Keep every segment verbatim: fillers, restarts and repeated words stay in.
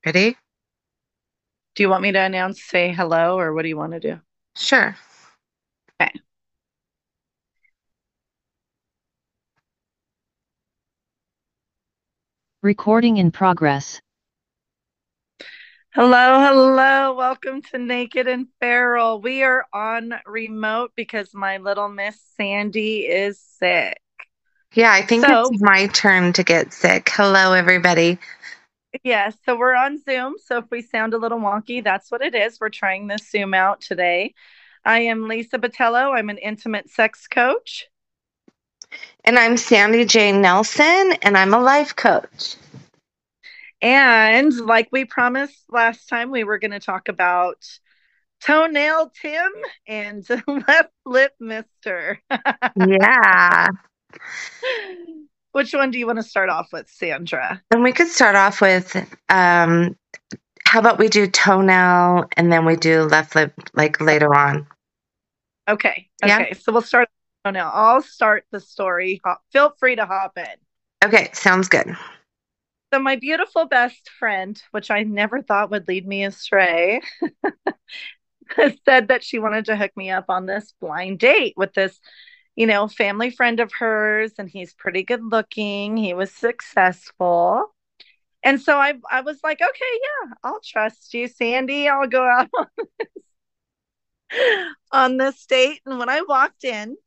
Ready? Do you want me to announce, say hello, or what do you want to do? Sure. Okay. Recording in progress. Hello, hello. Welcome to Naked and Feral. We are on remote because my little Miss Sandy is sick. Yeah, I think it's So, my turn to get sick. Hello, everybody. yeah, so we're on Zoom. So if we sound a little wonky, that's what it is. We're trying this Zoom out today. I am Lisa Botello. I'm an intimate sex coach. And I'm Sandy Jane Nelson, and I'm a life coach. And like we promised last time, we were going to talk about Toenail Tim and Left Lip Mister. Yeah. Which one do you want to start off with, Sandra? And we could start off with um, how about we do toenail and then we do left lip like later on? Okay. Yeah. Okay. So we'll start. Oh, no, I'll start the story. Hop- Feel free to hop in. Okay, sounds good. So, my beautiful best friend, which I never thought would lead me astray, said that she wanted to hook me up on this blind date with this, you know, family friend of hers. And he's pretty good looking. He was successful. And so I, I was like, okay, yeah, I'll trust you, Sandy. I'll go out on this date. And when I walked in,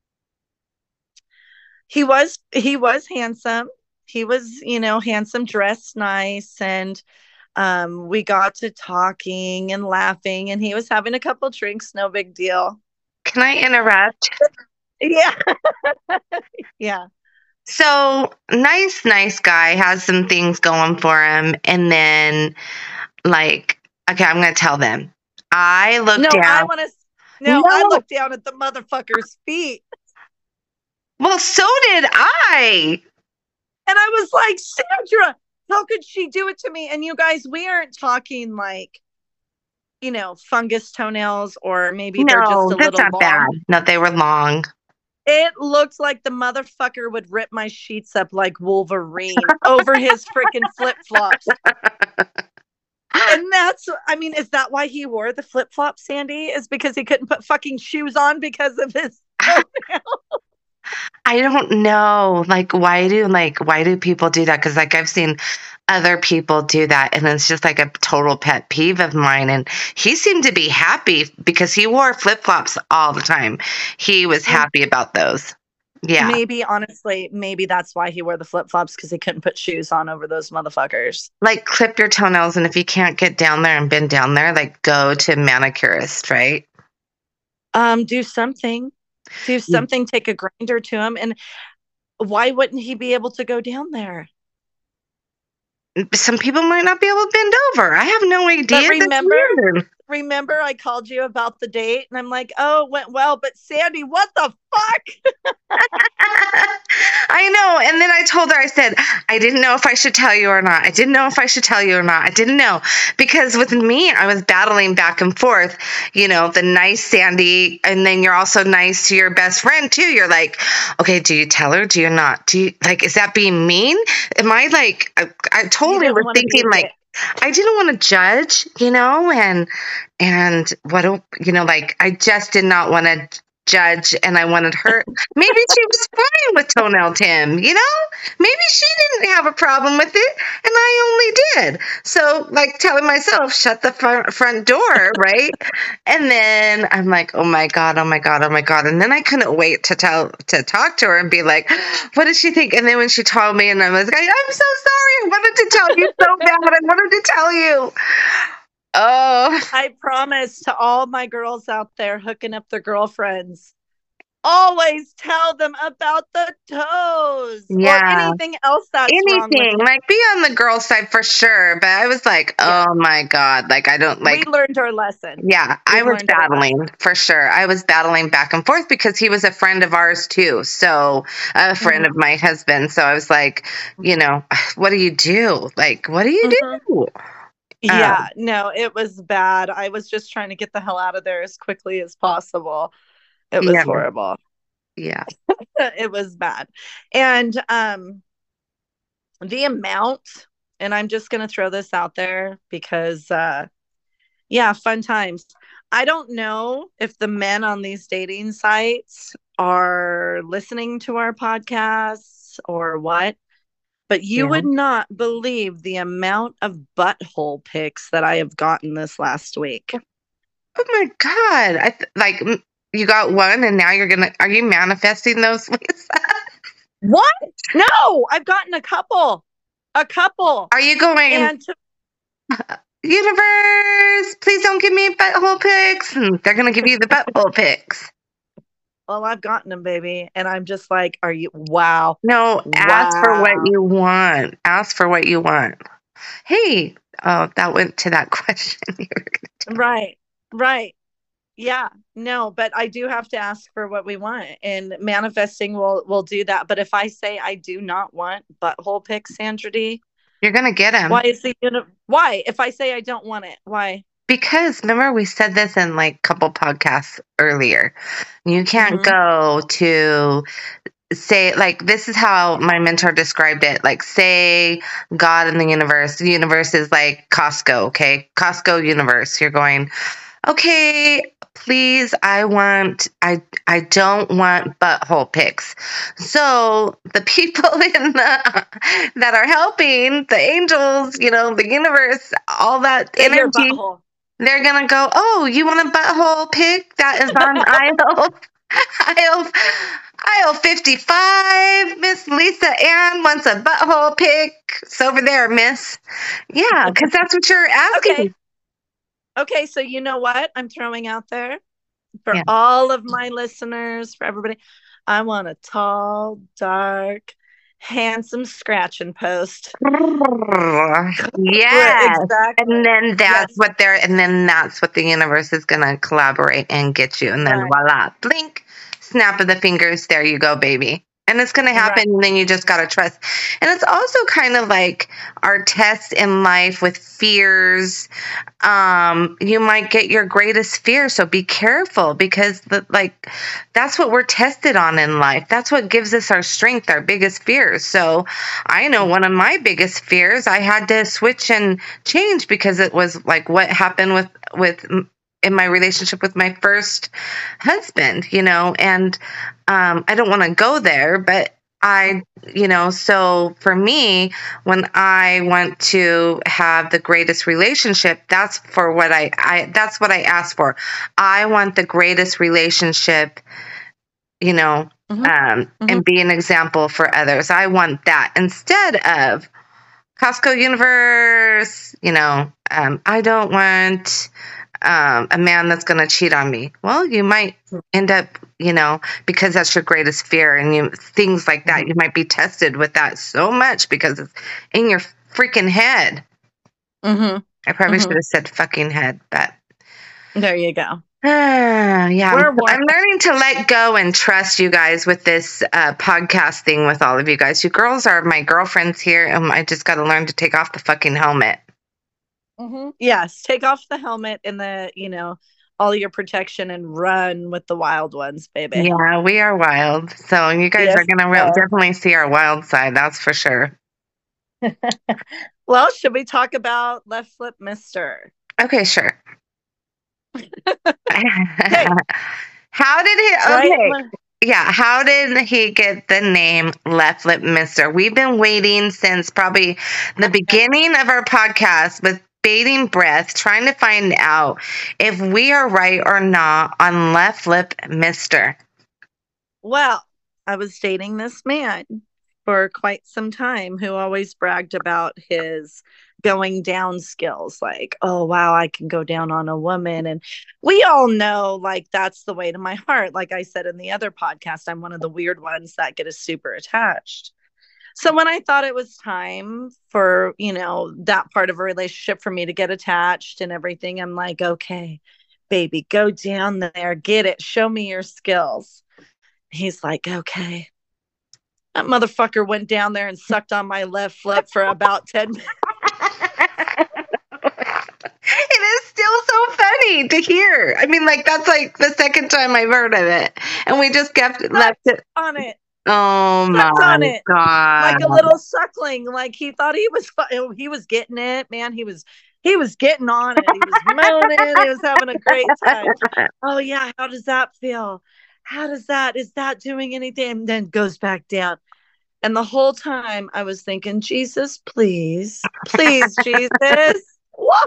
he was he was handsome. He was, you know, handsome, dressed nice, and um, we got to talking and laughing, and he was having a couple drinks, no big deal. Can I interrupt? Yeah, yeah. So, nice, nice guy has some things going for him. And then, like, okay, I'm going to tell them. I look No, I down. want to. No, I No. looked down at the motherfucker's feet, Well, so did I. and I was like, Sandra, how could she do it to me? And you guys, we aren't talking like, you know, fungus toenails, or maybe they're just No, a that's little not bad. long. No, they were long. It looked like the motherfucker would rip my sheets up like Wolverine over his freaking flip flops. And that's, I mean, is that why he wore the flip flops, Sandy? Is because he couldn't put fucking shoes on because of his toenail? I don't know. Like, why do like why do people do that? Because like I've seen other people do that, and it's just like a total pet peeve of mine. And he seemed to be happy because he wore flip flops all the time. He was Well, happy about those. Yeah, maybe, honestly, maybe that's why he wore the flip flops because he couldn't put shoes on over those motherfuckers. like clip your toenails, and if you can't get down there and bend down there, like go to manicurist, right? Um, do something, do something, take a grinder to him. And why wouldn't he be able to go down there? Some people might not be able to bend over. I have no But idea. That's remember, weird. remember I called you about the date and I'm like, oh, it went well, but Sandy, what the fuck? I know. And then I told her, I said, I didn't know if I should tell you or not. I didn't know if I should tell you or not. I didn't know. Because with me, I was battling back and forth, you know, the nice Sandy. And then you're also nice to your best friend, too. You're like, okay, do you tell her? Do you not? Do you, like, is that being mean? Am I like, I, I You totally didn't was want to be thinking, a like, dick. I didn't want to judge, you know, and and what do you know, like I just did not want to judge, and I wanted her. Maybe she was fine with toenail Tim, you know. Maybe she didn't have a problem with it, and I only did. So, like telling myself, shut the front front door, right? And then I'm like, oh my god, oh my god, oh my god, and then I couldn't wait to tell to talk to her and be like, what did she think? And then when she told me, and I was like, I'm so sorry, I wanted to tell you so bad, I wanted to tell you. Oh, I promise to all my girls out there hooking up their girlfriends, always tell them about the toes or yeah. anything else that's wrong with Anything, you. like be on the girl side for sure. But I was like, Yeah, oh my God. Like, I don't we like, learned our lesson. yeah, I We've was learned our battling lesson. for sure. I was battling back and forth because he was a friend of ours too. So, a friend of Mm-hmm. my husband. So I was like, you know, what do you do? Like, what do you Mm-hmm. do? Yeah, Um, no, it was bad. I was just trying to get the hell out of there as quickly as possible. It was yeah, horrible. yeah. It was bad. And um the amount. And I'm just going to throw this out there because, uh, yeah, fun times. I don't know if the men on these dating sites are listening to our podcasts or what, but you Yeah. would not believe the amount of butthole pics that I have gotten this last week. Oh my God. I th- like mm, you got one and now you're going to, are you manifesting those, Lisa? What? No, I've gotten a couple. A couple. Are you going, And to, universe, please don't give me butthole pics? And they're going to give you the butthole pics. well, I've gotten them, baby. And I'm just like, are you, wow. No, ask for what Wow. you want. Ask for what you want. Hey, oh, that went to that question. you were gonna- Right, right. Yeah, no, but I do have to ask for what we want, and manifesting will will do that. But if I say I do not want butthole pics, Sandra D, You're going to get them. why is the uni- why? If I say I don't want it, why? Because remember, we said this in like a couple podcasts earlier. You can't Mhm. go to say, like, this is how my mentor described it. Like, say God and the universe. The universe is like Costco, okay? Costco universe. You're going, okay, please, I want, I, I don't want butthole pics. So the people in the, that are helping, the angels, you know, the universe, all that Say your energy, butthole. they're gonna go, oh, you want a butthole pic? That is on aisle, aisle, aisle fifty-five. Miss Lisa Ann wants a butthole pic. It's over there, miss. Yeah, because that's what you're asking. Okay. Okay, so you know what I'm throwing out there for Yeah. all of my listeners, for everybody. I want a tall, dark, handsome scratch and post. Yes. Exactly. And then that's Yes. what they're, and then that's what the universe is gonna collaborate and get you. And then Right. voila, blink, snap of the fingers, there you go, baby. And it's gonna happen, Right. and then you just gotta trust. And it's also kind of like our test in life with fears. Um, you might get your greatest fear, so be careful because the like that's what we're tested on in life. That's what gives us our strength, our biggest fears. So I know one of my biggest fears, I had to switch and change because it was like what happened with with in my relationship with my first husband, you know, and um, I don't want to go there, but I, you know, so for me, when I want to have the greatest relationship, that's for what I, I that's what I ask for. I want the greatest relationship, you know, Mhm. um, Mhm. and be an example for others. I want that instead of Costco universe, you know, um, I don't want um, a man that's going to cheat on me. Well, you might end up, you know, because that's your greatest fear and you things like that. You might be tested with that so much because it's in your freaking head. Mm-hmm. I probably Mhm. should have said fucking head, but There you go. uh, yeah, We're I'm, warm. I'm learning to let go and trust you guys with this uh, podcast thing with all of you guys. You girls are my girlfriends here, and I just got to learn to take off the fucking helmet. Mm-hmm. Yes, take off the helmet and the, you know, all your protection and run with the wild ones, baby. Yeah, we are wild. So you guys Yes, are going to we re- are. definitely see our wild side. That's for sure. Well, should we talk about Left Flip Mister? Okay, sure. Hey, How did he? right? Okay. when- Yeah, how did he get the name Left Flip Mister? We've been waiting since probably the beginning of our podcast with bating breath, trying to find out if we are right or not on Left Flip Mister. Well, I was dating this man for quite some time who always bragged about his going down skills, like, oh wow, I can go down on a woman. And we all know, like, that's the way to my heart. Like I said in the other podcast, I'm one of the weird ones that get super attached. So when I thought it was time for, you know, that part of a relationship for me to get attached and everything, I'm like, okay, baby, go down there, get it, show me your skills. He's like, okay. That motherfucker went down there and sucked on my left flip for about ten minutes. It is still so funny to hear. I mean, like, that's like the second time I've heard of it. And we just kept left it. on it. Oh Sucked my on it God. like a little suckling. Like he thought he was he was getting it, man. He was he was getting on it. He was moaning. He was having a great time. Oh yeah, how does that feel? How does that is that doing anything? And then goes back down. And the whole time I was thinking, Jesus, please, please, Jesus, why?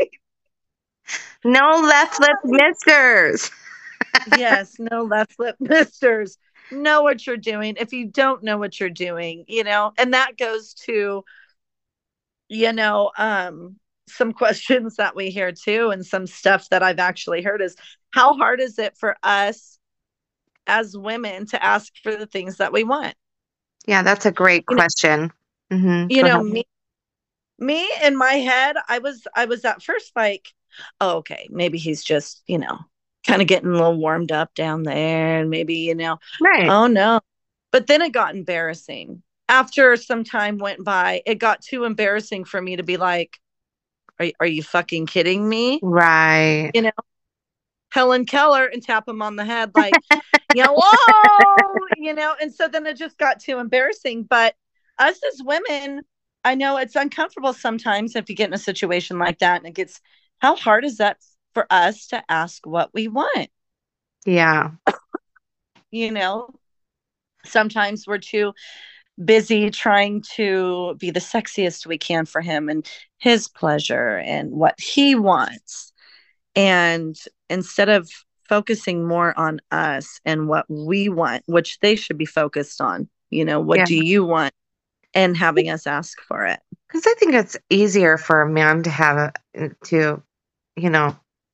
No left lip misters. Yes, no left lip misters. Know what you're doing. If you don't know what you're doing, you know, and that goes to, you know, um, some questions that we hear too, and some stuff that I've actually heard is how hard is it for us as women to ask for the things that we want? Yeah, that's a great You know, question. Mm-hmm. you Go know ahead. me me in my head, I was I was at first like, oh, okay, maybe he's just, you know, kind of getting a little warmed up down there, and maybe, you know, Right. oh no. But then it got embarrassing. After some time went by, it got too embarrassing for me to be like, are, are you fucking kidding me? Right. You know, Helen Keller, and tap him on the head like, hello, you know, and so then it just got too embarrassing. But us as women, I know it's uncomfortable sometimes if you get in a situation like that, and it gets, how hard is that for us to ask what we want? Yeah. You know, sometimes we're too busy trying to be the sexiest we can for him and his pleasure and what he wants. And instead of focusing more on us and what we want, which they should be focused on, you know, what Yeah. do you want? And having us ask for it. Because I think it's easier for a man to have a, to, you know,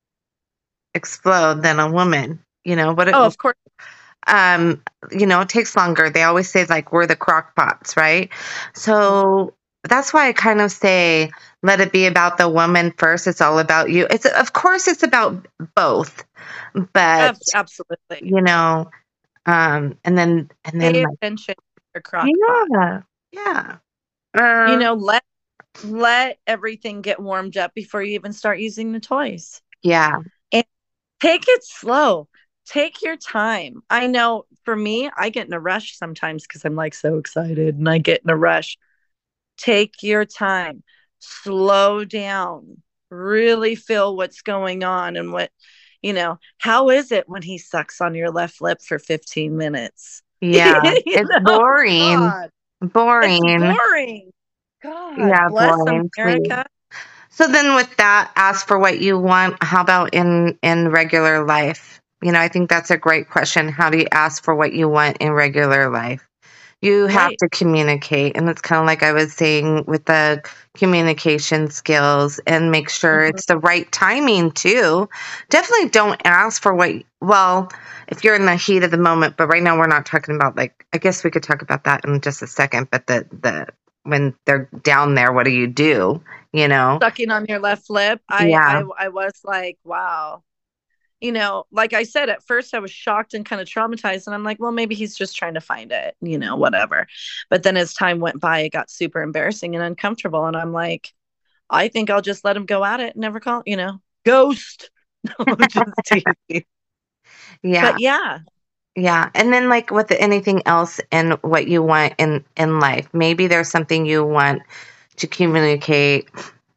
explode than a woman. You know, but it, Oh, of course. um, you know, it takes longer. They always say like we're the crock pots, right? So that's why I kind of say let it be about the woman first. It's all about you. It's of course it's about both, but Ab- Absolutely. you know, um, and then and then Pay like, attention to your crock pot. yeah, yeah, You uh, know, let let everything get warmed up before you even start using the toys. yeah, And take it slow. Take your time. I know for me, I get in a rush sometimes because I'm like so excited and I get in a rush. Take your time. Slow down. Really feel what's going on and what, you know, how is it when he sucks on your left lip for fifteen minutes? yeah. You It's know, boring, God, it's boring. boring. God Yeah, bless boring, sweet. America. So then with that, ask for what you want. How about in in regular life? You know, I think that's a great question. How do you ask for what you want in regular life? You have Right. to communicate. And it's kind of like I was saying with the communication skills and make sure Mhm. it's the right timing too. Definitely don't ask for what, well, if you're in the heat of the moment, but right now we're not talking about like, I guess we could talk about that in just a second, but the, the, when they're down there, what do you do? You know? Sucking on your left lip. I, Yeah. I I was like, wow. You know, like I said, at first I was shocked and kind of traumatized. And I'm like, well, maybe he's just trying to find it, you know, whatever. But then as time went by, it got super embarrassing and uncomfortable. And I'm like, I think I'll just let him go at it and never call, you know, ghost. No, just teasing. Yeah. But yeah. Yeah. And then like with anything else and what you want in, in life, maybe there's something you want to communicate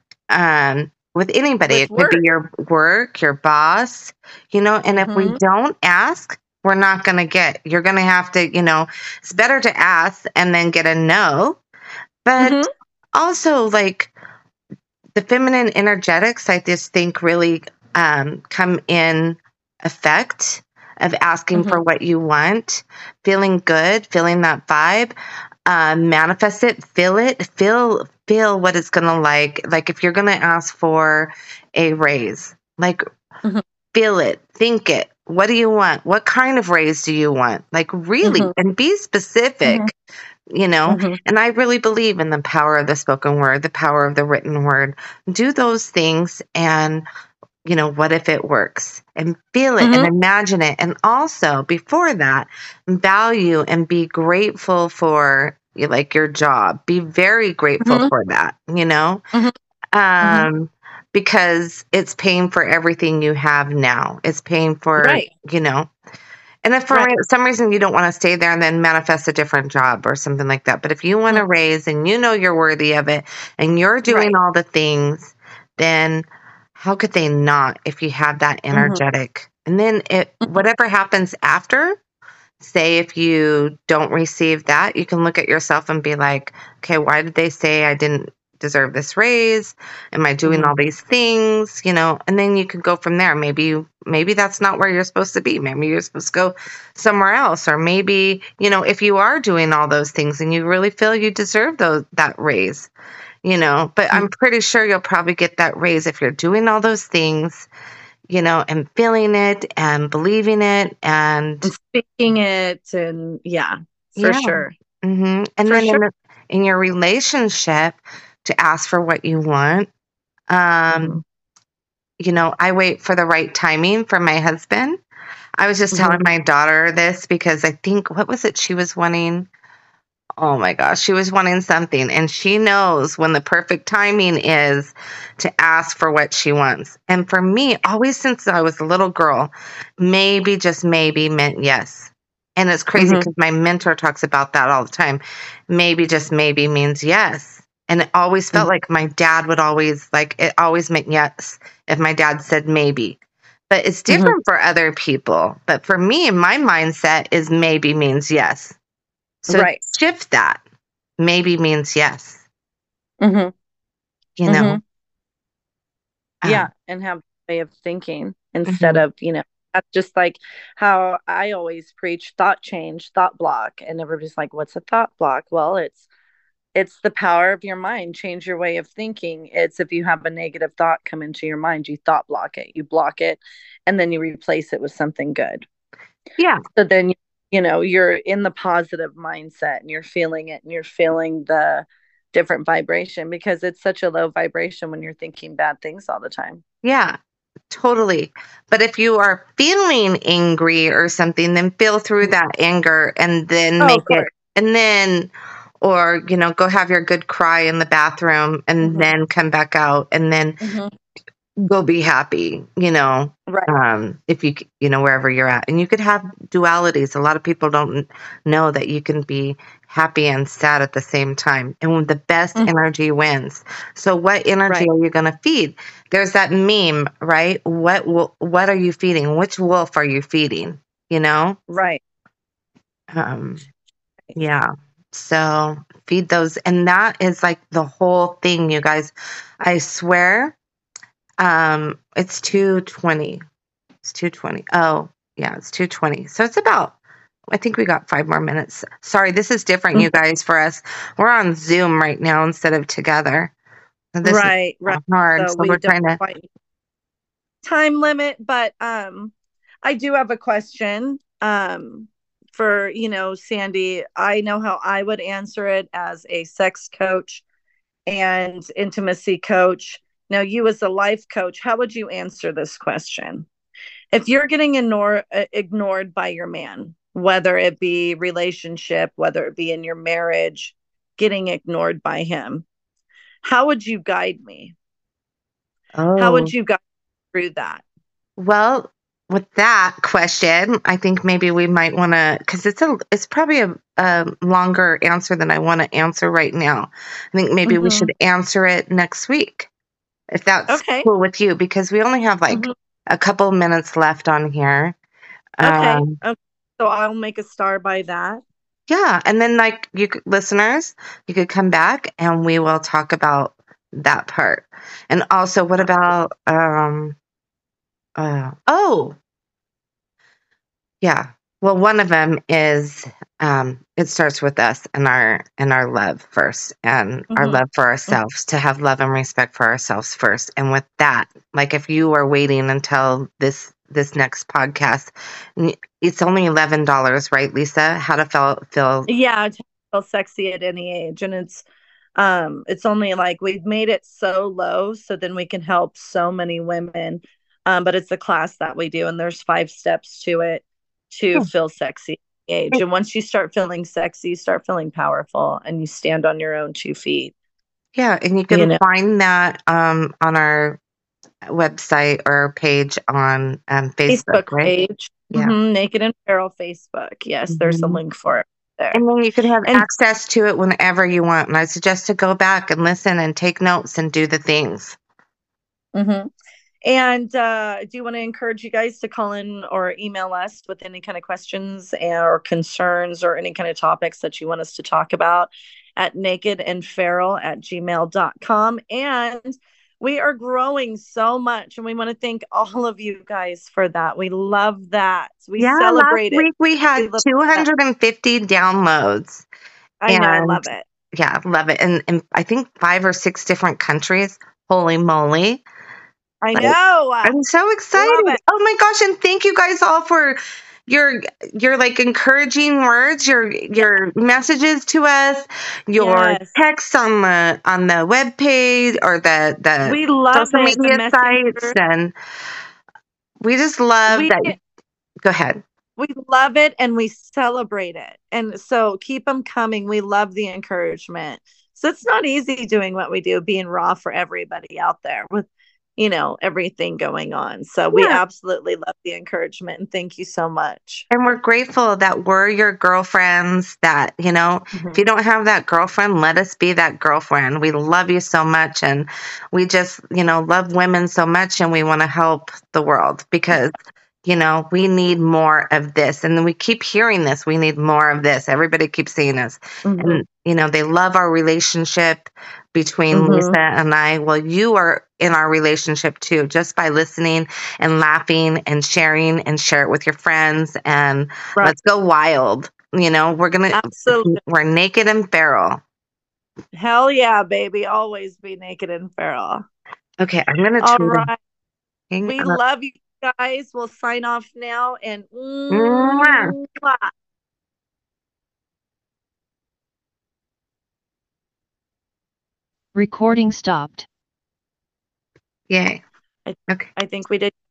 um, with anybody. With It could be work. your work, your boss, you know, and if we Mhm. don't ask, we're not going to get, you're going to have to, you know, it's better to ask and then get a no. But Mhm. also like the feminine energetics, I just think really um, come in effect of asking Mhm. for what you want, feeling good, feeling that vibe, uh, manifest it, feel it, feel feel what it's gonna like. Like if you're gonna ask for a raise, like Mhm. feel it, think it. What do you want? What kind of raise do you want? Like really, Mhm. and be specific. Mhm. You know, Mhm. and I really believe in the power of the spoken word, the power of the written word. Do those things and you know, what if it works? And feel it and Mhm. imagine it. And also, before that, value and be grateful for like your job. Be very grateful Mhm. for that, you know, Mhm. Mhm. um, because it's paying for everything you have now. It's paying for, Right. you know, And if for Right. some reason you don't want to stay there, and then manifest a different job or something like that. But if you want to Mhm. raise and you know you're worthy of it and you're doing Right. all the things, then how could they not if you have that Mhm. energetic? And then it whatever happens after, say if you don't receive that, you can look at yourself and be like, okay, why did they say I didn't deserve this raise? Am I doing Mhm. all these things? You know, and then you could go from there. Maybe you, maybe that's not where you're supposed to be. Maybe you're supposed to go somewhere else. Or maybe, you know, if you are doing all those things and you really feel you deserve those that raise, you know, but I'm pretty sure you'll probably get that raise if you're doing all those things, you know, and feeling it and believing it and And speaking it, and yeah, for yeah. sure. hmm And For then in, sure. the, in your relationship, to ask for what you want. Um, Mhm. you know, I wait for the right timing for my husband. I was just Mhm. telling my daughter this because I think, what was it she was wanting? Oh my gosh, she was wanting something, and she knows when the perfect timing is to ask for what she wants. And for me, always since I was a little girl, maybe, just maybe meant yes. And it's crazy Mhm. because my mentor talks about that all the time. Maybe, just maybe means yes. And it always felt Mhm. like my dad would always, like, it always meant yes if my dad said maybe. But it's Mhm. different for other people. But for me, my mindset is maybe means yes. So Right. shift that. Maybe means yes, Mhm. you know. Mhm. Um, Yeah, and have a way of thinking instead mhm. of, you know, that's just like how I always preach thought change, thought block, and everybody's like, "What's a thought block?" Well, it's it's the power of your mind. Change your way of thinking. It's if you have a negative thought come into your mind, you thought block it, you block it, and then you replace it with something good. Yeah, So then, you know, you're in the positive mindset and you're feeling it and you're feeling the different vibration because it's such a low vibration when you're thinking bad things all the time. yeah, totally. But if you are feeling angry or something, then feel through that anger and then Oh, make of it, course. and then, or, you know, go have your good cry in the bathroom and Mhm. then come back out and then Mhm. go be happy, you know, Right. um, if you, c- you know, wherever you're at. And you could have dualities. A lot of people don't know that you can be happy and sad at the same time. And the best Mhm. energy wins. So what energy Right. are you going to feed? There's that meme, right? What, wo- what are you feeding? Which wolf are you feeding? You know? Right. Um, yeah. So feed those. And that is like the whole thing, you guys. I swear, um, it's two twenty. It's two twenty. Oh, yeah, it's two twenty. So it's about, I think we got five more minutes. Sorry, this is different, you Mhm. guys, for us. We're on Zoom right now instead of together. And this is Right. Right. hard. So So we we're don't trying to, quite time limit, but um I do have a question um for, you know, Sandy. I know how I would answer it as a sex coach and intimacy coach. Now, you as a life coach, how would you answer this question? If you're getting ignore, uh, ignored by your man, whether it be relationship, whether it be in your marriage, getting ignored by him, how would you guide me? How would oh, you guide me through that? well, with that question, I think maybe we might want to, because it's a, it's probably a, a longer answer than I want to answer right now. I think maybe we Mm-hmm. should answer it next week, if that's Okay. cool with you, because we only have like Mm-hmm. a couple minutes left on here. Okay. Um, Okay. So I'll make a star by that. yeah, and then like you could, listeners, you could come back and we will talk about that part. And also, what about um uh oh, yeah. Well, one of them is um it starts with us and our and our love first and our Mm-hmm. love for ourselves, to have love and respect for ourselves first. And with that, like if you are waiting until this this next podcast, n- it's only eleven dollars, right, Lisa? How to feel feel Yeah, to feel sexy at any age, and it's um, it's only like we've made it so low, so then we can help so many women. Um, but it's a class that we do, and there's five steps to it to feel sexy at any age. And once you start feeling sexy, you start feeling powerful, and you stand on your own two feet. Yeah, and you You can know, find that um, on our website or page on um, Facebook, Facebook right? page. Yeah. Mhm, Naked and Feral Facebook. Yes, there's a Mhm. link for it there. And then you can have And access to it whenever you want. And I suggest to go back and listen and take notes and do the things. mhm. And uh, do you want to encourage you guys to call in or email us with any kind of questions or concerns or any kind of topics that you want us to talk about at nakedandferal at gmail dot com. And we are growing so much, and we want to thank all of you guys for that. We love that. We Yeah, last celebrate it. week we had We love two that. hundred fifty downloads. I know, I And love it. yeah, love it. And, and I think five or six different countries. Holy moly. I Like, know. Uh, I'm so love excited. it. Oh my gosh, and thank you guys all for your your like encouraging words, your your messages to us, your Yes. texts on the on the web page or the the We love social it. The media sites, messenger. and we just love We that. Go ahead. we love it and we celebrate it. And so keep them coming. We love the encouragement. So it's not easy doing what we do, being raw for everybody out there with, you know, everything going on. So we Yeah. absolutely love the encouragement and thank you so much. And we're grateful that we're your girlfriends, that, you know, Mhm. if you don't have that girlfriend, let us be that girlfriend. We love you so much. And we just, you know, love women so much, and we want to help the world because, you know, we need more of this. And then we keep hearing this. We need more of this. Everybody keeps saying this. Mhm. And, you know, they love our relationship between Mhm. Lisa and I. Well, you are in our relationship too, just by listening and laughing and sharing, and share it with your friends, and Right. let's go wild. You know, we're going to, Absolutely. we're naked and feral. Hell yeah, baby. Always be naked and feral. Okay. I'm going to All turn right. the We thing up. love you guys. We'll sign off now and Mwah. mwah. Recording stopped. Yay. I, Okay. I think we did